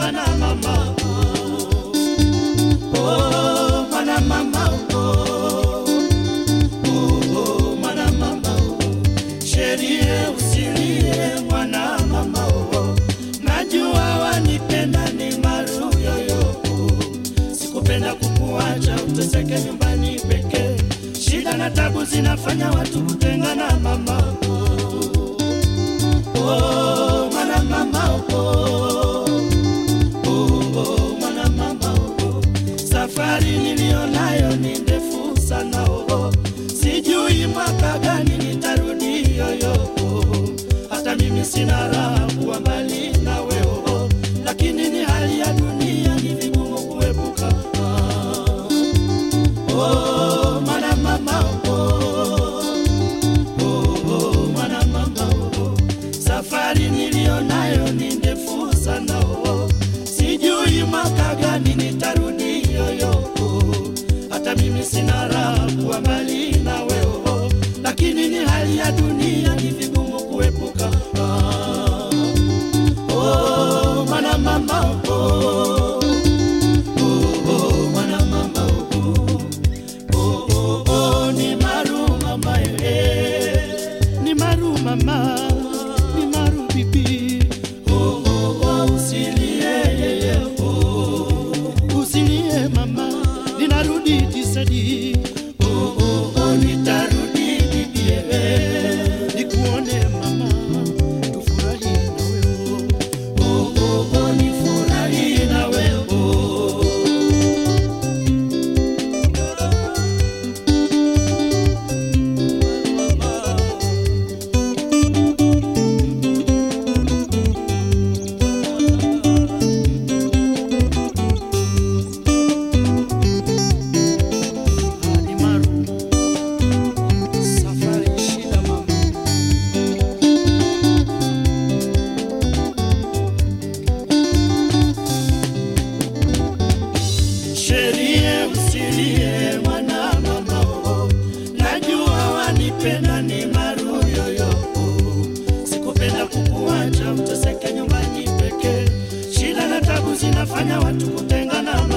kutengana mama. Oh mwana mama, oh mwana mama, sherie usilie mwana mama, najua wanipenda ni maru yoyo, sikupenda kukuacha uteseke nyumbani peke, shida na tabu zinafanya watu kutengana mama. Oh mwana mama, mwana mama, safari nilionayo ni ndefu sana, sijui mwaka gani nitarudi yoyo, hata mimi sina raha kuwa mbali na wewe, lakini ni hali ya dunia, ni vigumu kuepuka. Oh mwana mama, mwana mama, safari nilionayo ni ndefu sana, sijui mwaka gani nitarudi yoyo, hata mimi sina raha kuwa mbali na wewe, lakini ni hali ya dunia, ni vigumu kuepuka. Oh mwana mama, mwana mama, ni maru mama, ni maru mama, ni maru bibi. Usilie, usilie mama, ninarudi tisadi. Nitarudi bibi, nikuone mama, tufurahi na wewe. Nifurahi na wewe. Sherie usilie mwana mama, najua wanipenda ni maru yoyo, sikupenda kukuacha uteseke nyumbani peke, shida na tabu zinafanya watu kutengana.